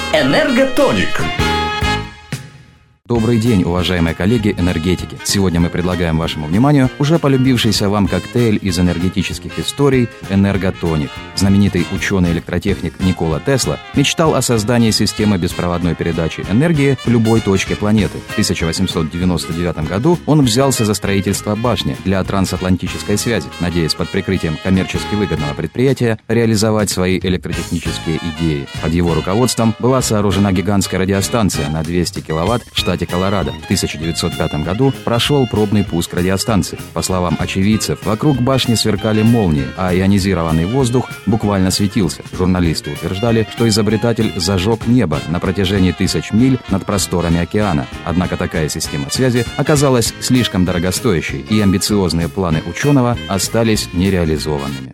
Энерготоник. Добрый день, уважаемые коллеги-энергетики! Сегодня мы предлагаем вашему вниманию уже полюбившийся вам коктейль из энергетических историй «Энерготоник». Знаменитый ученый-электротехник Никола Тесла мечтал о создании системы беспроводной передачи энергии в любой точке планеты. В 1899 году он взялся за строительство башни для трансатлантической связи, надеясь под прикрытием коммерчески выгодного предприятия реализовать свои электротехнические идеи. Под его руководством была сооружена гигантская радиостанция на 200 киловатт в штате Колорадо. В 1905 году прошел пробный пуск радиостанции. По словам очевидцев, вокруг башни сверкали молнии, а ионизированный воздух буквально светился. Журналисты утверждали, что изобретатель зажег небо на протяжении 1000 миль над просторами океана. Однако такая система связи оказалась слишком дорогостоящей, и амбициозные планы ученого остались нереализованными.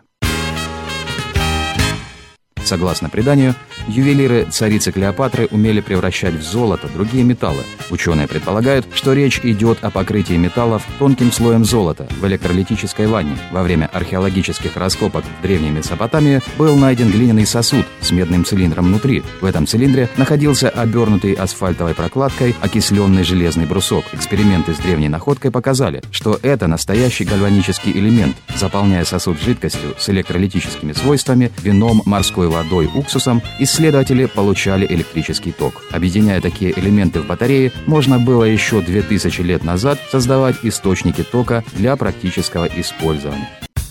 Согласно преданию, ювелиры царицы Клеопатры умели превращать в золото другие металлы. Ученые предполагают, что речь идет о покрытии металлов тонким слоем золота в электролитической ванне. Во время археологических раскопок в Древней Месопотамии был найден глиняный сосуд с медным цилиндром внутри. В этом цилиндре находился обернутый асфальтовой прокладкой окисленный железный брусок. Эксперименты с древней находкой показали, что это настоящий гальванический элемент. Заполняя сосуд жидкостью с электролитическими свойствами, вином, морской водой, уксусом, исследователи получали электрический ток. Объединяя такие элементы в батарее, можно было еще 2000 лет назад создавать источники тока для практического использования.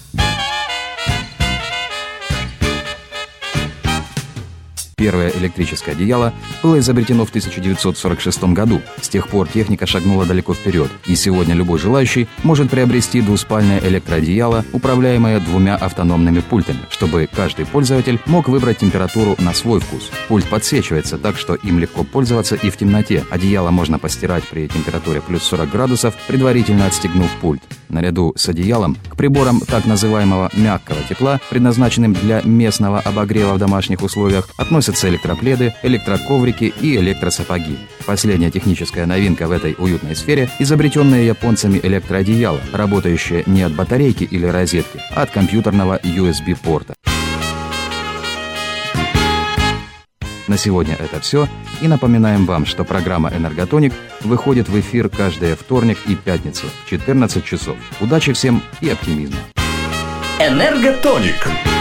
Первое электрическое одеяло было изобретено в 1946 году. С тех пор техника шагнула далеко вперед, и сегодня любой желающий может приобрести двуспальное электроодеяло, управляемое двумя автономными пультами, чтобы каждый пользователь мог выбрать температуру на свой вкус. Пульт подсвечивается так, что им легко пользоваться и в темноте. Одеяло можно постирать при температуре плюс 40 градусов, предварительно отстегнув пульт. Наряду с одеялом к приборам так называемого мягкого тепла, предназначенным для местного обогрева в домашних условиях, относятся электропледы, электроковрики и электросапоги. Последняя техническая новинка в этой уютной сфере – изобретенное японцами электроодеяло, работающее не от батарейки или розетки, а от компьютерного USB-порта. На сегодня это все, и напоминаем вам, что программа «Энерготоник» выходит в эфир каждый вторник и пятницу в 14 часов. Удачи всем и оптимизма! Энерготоник.